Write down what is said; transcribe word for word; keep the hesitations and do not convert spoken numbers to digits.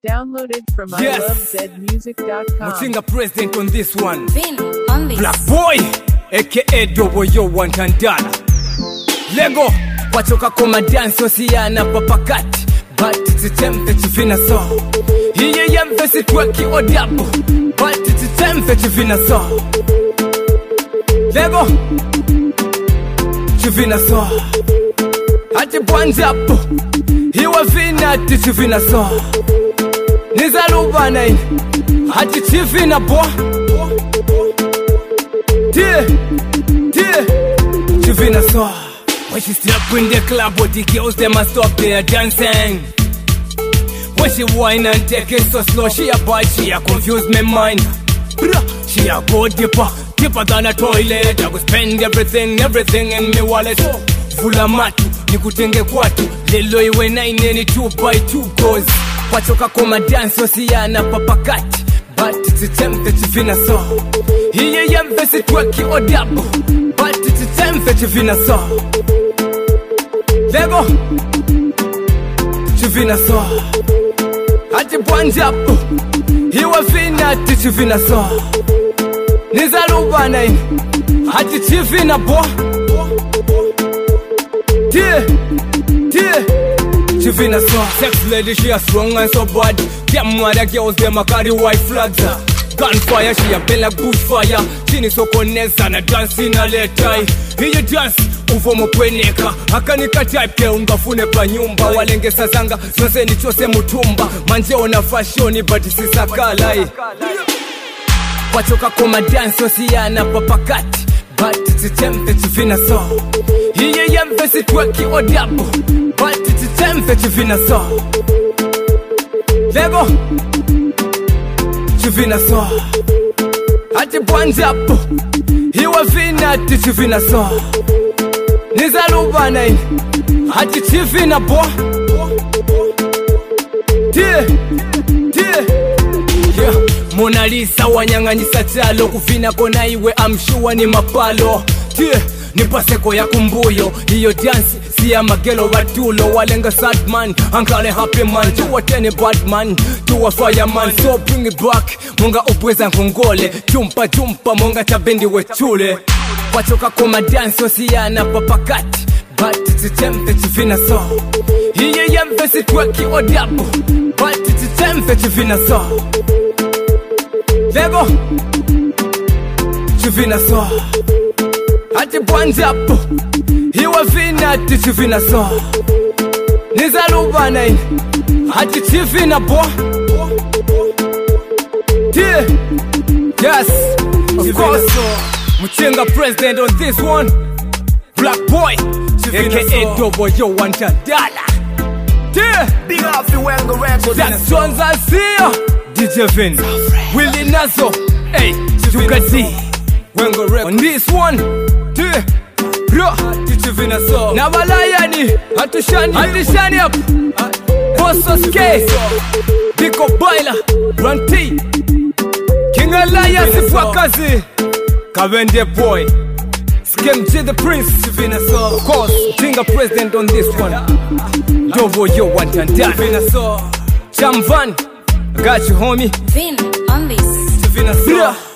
Downloaded from Yes. I love zed music dot com. Mutinga president on this one. Vin on this. Black boy, aka Dobo Yo Wantandala. Lego, wachoka koma dance osiana papakati. But it's a tempe chivina so. Hiye yempe sitweki odabo. But it's a tempe chivina so. Lego, chivina so. Hati bwanjapo. Hiwa vina ti chivina so. Nizalubana ini. Hati chivina bo. Tie, tie, chivina so. When she step in the club, what the girls them a stop there dancing. When she whine and take it so slow, she a bite, she a confuse me mind. Bruh, she a go deeper, deeper than a toilet. I go spend everything, everything in me wallet. Full of matu, nikutenge kwatu. Lelo iwe nine any two by two goes. Wachoka koma dance osiana papakati. But it's a tempe chivina so. Hiye yempe sitweki odabo. But it's a tempe chivina so. Lego, chivina so. Hati bwanjapo. Hiwa vina ti chivina so. Nizalubana ini. Hati chivina bo. Tie, tie, chivina so. Sex lady, she a strong and so bad. Them other girls, them a carry white flags. Gunfire, she a been like bushfire. Chini so konesa na dance in a letai. Hiyo dance, ufomo kweneka. Akanika type ke ungafune pa nyumba. Walenge sazanga, sonse ni chose mutumba. Manje ona fashioni, but sisa kalai. Wachoka koma dance osiana papakati. But it's a tempe chivina so. Hiye yempe sitweki odabo. But it's a tempe chivina so. Lego, chivina so. Hati bwanjapo. Hiwa vina ti chivina so. Nizalubana ini. Hati chivina bo. Tie, tie. Yeah. Mona Lisa wanyanganyisa chalo. Kufina kona iwe amshuwa ni mapalo. Tie, nipaseko ya kumbuyo. Hiyo dance siya magelo watulo. Walenga sad man, ankale happy man. Tuwa tene bad man, tuwa fireman. So bring it back, munga upweza nkongole. Jumpa jumpa, munga tabendi wechule. Wachoka koma dance osiana papakati. But it's a tempe chivina so. Hiye yempe sitweki odabo. But it's a tempe chivina so. Lego, chivina so. Hati bwanjapo. Hiwa vina ti chivina so. Nizalubana ini. Hati chivina bo. Tie, yes, of course. Mutinga president on this one. Black boy, aka Dobo Yo Wantandala. Tie, Big up the Wengo Records. that's one's I see ya. D J Vin, Willie Nazo, hey, Tukati, Wengo Records. On this one, tie, bro, chivina so. Nabalayani, hatushani, hatushani up. Bossos K, Biko Baila, Ranti, King Alliance Ifwakazi, Kavende Boy, Skem J the Prince, chivina so. Of course, Tinga president on this one. Dobo Yo Wantandala, chivina so. Chamvan, got you homie, Vin on this. chivina so.